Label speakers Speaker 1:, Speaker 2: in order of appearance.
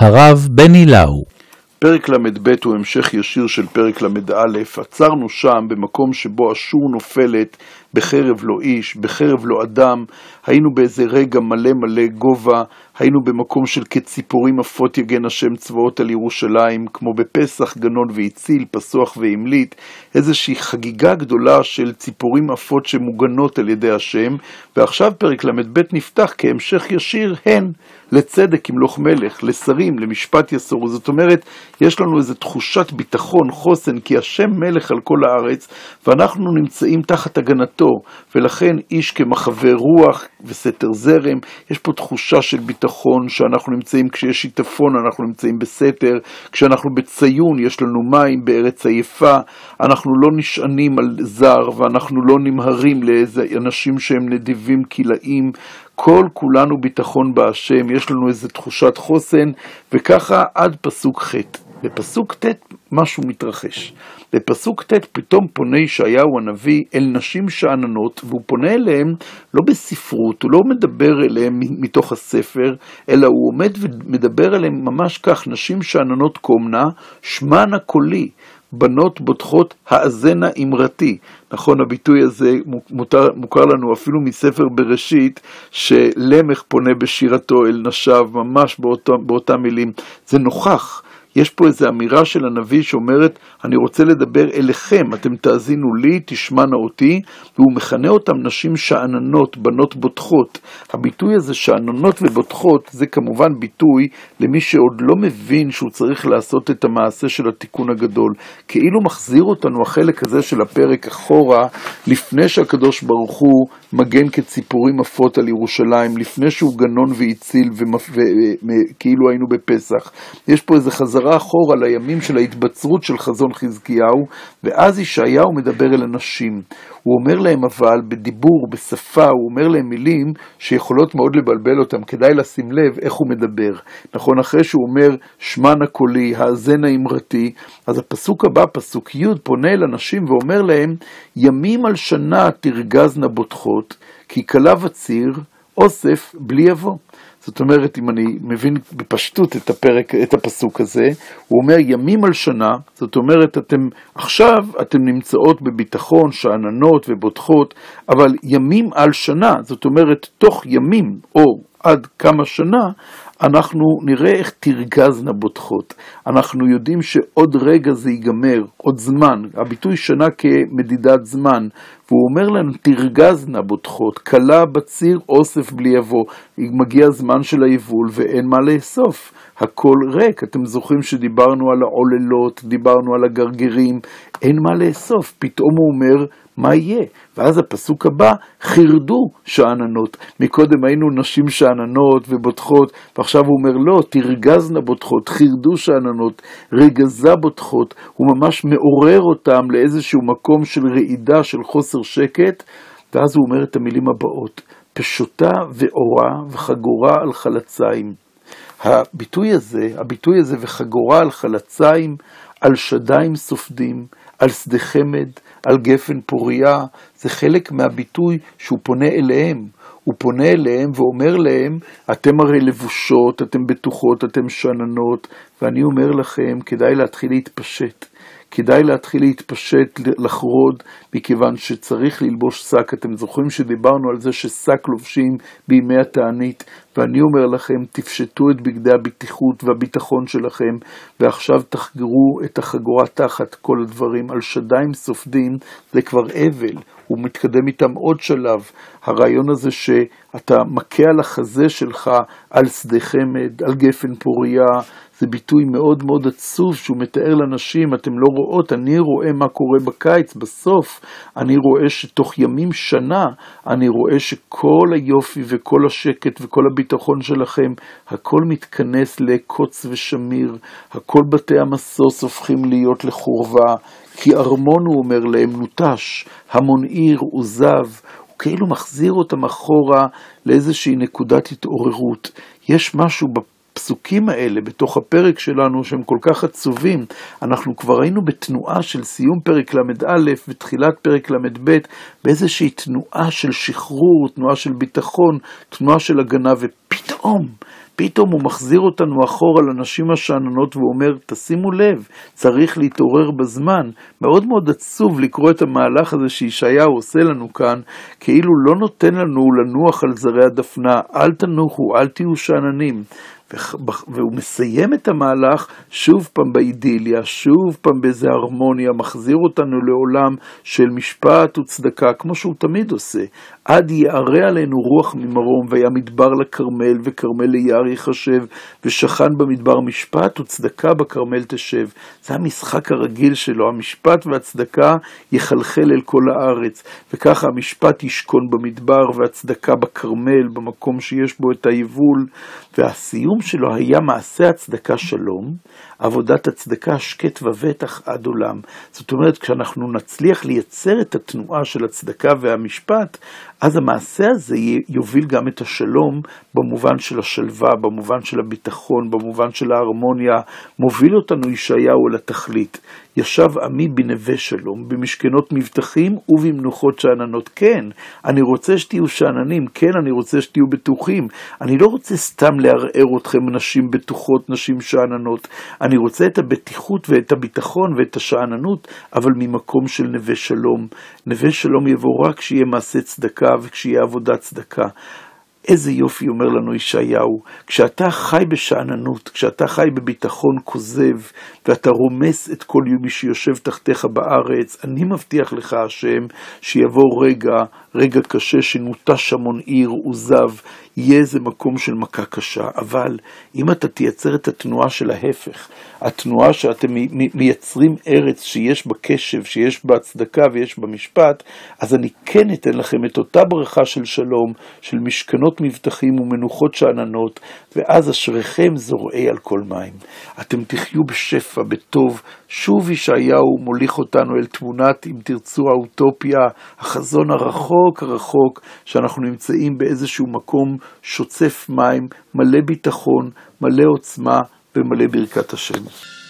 Speaker 1: הרב בני לאו.
Speaker 2: פרק ל"ב הוא המשך ישיר של פרק ל"א. עצרנו שם במקום שבו אשור נופלת בחרב לא איש, בחרב לא אדם. היינו באיזה רגע מלא גובה, היינו במקום של כציפורים עפות יגן השם צבאות על ירושלים, כמו בפסח גנון והציל, פסוח והמליט, איזושהי חגיגה גדולה של ציפורים עפות שמוגנות על ידי השם. ועכשיו פרק ל"ב נפתח כהמשך ישיר הן לצדק ימלוך מלך, לשרים, למשפט יסורו. זאת אומרת, יש לנו איזו תחושת ביטחון, חוסן, כי השם מלך על כל הארץ, ואנחנו נמצאים תחת הגנתו, ולכן איש כמחווה רוח וסתר זרם. יש פה תחושה של ביטחון שאנחנו נמצאים, כשיש שיטפון אנחנו נמצאים בסתר, כשאנחנו בציון יש לנו מים בארץ היפה, אנחנו לא נשענים על זר, ואנחנו לא נמהרים לאיזה אנשים שהם נדיבים קילאים, כולנו ביטחון בהשם, יש לנו איזו תחושת חוסן, וככה עד פסוק ח'. בפסוק ט' משהו מתרחש. בפסוק ט' פתאום פונה ישעיהו הנביא אל נשים שאננות, והוא פונה אליהם לא בספרות, הוא לא מדבר אליהם מתוך הספר, אלא הוא עומד ומדבר אליהם ממש כך, נשים שאננות קומנה, שמנה קולי, בנות בוטחות האזנה אמרתי. נכון, הביטוי הזה מוכר לנו אפילו מספר בראשית, שלמך פונה בשירתו אל נשיו, ממש באותה מילים. זה נוכח. יש פה איזו אמירה של הנביא שאומרת, אני רוצה לדבר אליכם, אתם תאזינו לי, תשמענה אותי, והוא מכנה אותם נשים שאננות, בנות בוטחות. הביטוי הזה שאננות ובוטחות, זה כמובן ביטוי למי שעוד לא מבין שהוא צריך לעשות את המעשה של התיקון הגדול. כאילו מחזיר אותנו החלק הזה של הפרק אחורה, לפני שהקדוש ברוך הוא מגן כציפורים עפות על ירושלים, לפני שהוא גנון והציל, כאילו היינו בפסח. יש פה איזה חזרה אחורה לימים של ההתבצרות של חזון חזקיהו, ואז ישעיהו מדבר אל אנשים. הוא אומר להם אבל בדיבור, בשפה, הוא אומר להם מילים שיכולות מאוד לבלבל אותם, כדאי לשים לב איך הוא מדבר. נכון, אחרי שהוא אומר שמנה קולי, האזנה אמרתי, אז הפסוק הבא, פסוק י', פונה אל אנשים ואומר להם, ימים על שנה תרגזנה בוטחות, כי קלה וציר, אוסף בלי יבוא. זאת אומרת, אם אני מבין בפשטות את הפסוק הזה, הוא אומר ימים על שנה, זאת אומרת, עכשיו אתם נמצאות בביטחון, שאננות ובוטחות, אבל ימים על שנה, זאת אומרת, תוך ימים או עד כמה שנה, אנחנו נראה איך תרגזנה בוטחות. אנחנו יודעים שעוד רגע זה ייגמר, עוד זמן. הביטוי שנה כמדידת זמן, והוא אומר לנו תרגזנה בוטחות, קלה בציר אוסף בלי יבוא. מגיע הזמן של היבול ואין מה לאסוף. הכל ריק. אתם זוכרים שדיברנו על העוללות, דיברנו על הגרגרים, אין מה לאסוף. פתאום הוא אומר מה יהיה? ואז הפסוק הבא, חירדו שאננות. מקודם היינו נשים שאננות ובוטחות, ועכשיו הוא אומר לא, תרגזנה בוטחות, חירדו שאננות, רגזה בוטחות. הוא ממש מעורר אותם לאיזשהו מקום של רעידה, של חוסר שקט, ואז הוא אומר את המילים הבאות, פשוטה ואורה וחגורה על חלציים. הביטוי הזה וחגורה על חלציים, על שדיים סופדים, על שדה חמד, על גפן פוריה, זה חלק מהביטוי שהוא פונה אליהם. הוא פונה אליהם ואומר להם, אתם הרי לבושות, אתם בטוחות, אתם שננות, ואני אומר לכם, כדאי להתחיל להתפשט. כדאי להתחיל להתפשט, לחרוד, מכיוון שצריך ללבוש שק. אתם זוכרים שדיברנו על זה ששק לובשים בימי התענית, ואני אומר לכם, תפשטו את בגדי הבטיחות והביטחון שלכם, ועכשיו תחגרו את החגורה תחת כל הדברים. על שדיים סופדים זה כבר אבל, הוא מתקדם איתם עוד שלב. הרעיון הזה שאתה מכה על החזה שלך, על שדה חמד, על גפן פוריה, זה ביטוי מאוד מאוד עצוב שהוא מתאר לנשים, אתם לא רואות, אני רואה מה קורה בקיץ, בסוף אני רואה שתוך ימים שנה, אני רואה שכל היופי וכל השקט וכל הביטחון שלכם, הכל מתכנס לקוץ ושמיר, הכל בתי המסוס הופכים להיות לחורבה, כי ארמון הוא אומר להם נוטש, המון עיר עוזב, הוא כאילו מחזיר אותם אחורה לאיזושהי נקודת התעוררות. יש משהו הפסוקים האלה בתוך הפרק שלנו שהם כל כך עצובים. אנחנו כבר היינו בתנועה של סיום פרק ל"א ותחילת פרק ל"ב, באיזושהי תנועה של שחרור, תנועה של ביטחון, תנועה של הגנה, ופתאום פתאום הוא מחזיר אותנו אחורה לנשים השאננות ואומר, תשימו לב, צריך להתעורר בזמן. מאוד מאוד עצוב לקרוא את המהלך הזה שישעיהו עושה לנו כאן, כאילו לא נותן לנו לנוח על זרי הדפנה, אל תנוחו, אל תהיו שאננים. והוא מסיים את המהלך שוב פעם באידיליה, שוב פעם באיזה הרמוניה, מחזיר אותנו לעולם של משפט וצדקה, כמו שהוא תמיד עושה. עד יערה עלינו רוח ממרום, והיה מדבר לכרמל, וכרמל ליער יחשב, ושכן במדבר משפט וצדקה בכרמל תשב. זה המשחק הרגיל שלו, המשפט והצדקה יחלחל אל כל הארץ, וככה המשפט ישכון במדבר, והצדקה בכרמל, במקום שיש בו את היבול, והסיום שלו היה מעשה הצדקה שלום, עבודת הצדקה שקט ובטח עד עולם. זאת אומרת, כשאנחנו נצליח לייצר את התנועה של הצדקה והמשפט, אז המעשה הזה יוביל גם את השלום במובן של השלווה, במובן של הביטחון, במובן של ההרמוניה, מוביל אותנו ישעיהו אל התכלית. ישב עמי בנווה שלום, במשכנות מבטחים ובמנוחות שאננות. כן, אני רוצה שתהיו שאננים, כן, אני רוצה שתהיו בטוחים. אני לא רוצה סתם לערער אתכם נשים בטוחות, נשים שאננות. אני רוצה את הבטיחות ואת הביטחון ואת השאננות, אבל ממקום של נווה שלום. נווה שלום יבוא רק כשיהיה מעשה צדקה וכשיהיה עבודת צדקה. איזה יופי אומר לנו ישעיהו, כשאתה חי בשאננות, כשאתה חי בביטחון כוזב, ואתה רומס את כל מי שיושב תחתיך בארץ, אני מבטיח לך השם שיבוא רגע קשה שנוטש המון עיר וזב, יהיה איזה מקום של מכה קשה, אבל אם אתה תייצר את התנועה של ההפך, התנועה שאתם מייצרים ארץ שיש בה קשב, שיש בה צדקה ויש בה משפט, אז אני כן אתן לכם את אותה ברכה של שלום, של משכנות מבטחים ומנוחות שאננות, ואז אשריכם זורעי על כל מים. אתם תחיו בשפע, בטוב. שוב ישעיהו מוליך אותנו אל תמונת, אם תרצו, האוטופיה, החזון הרחוק, שאנחנו נמצאים באיזשהו מקום שוצף מים, מלא ביטחון, מלא עוצמה ומלא ברכת השם.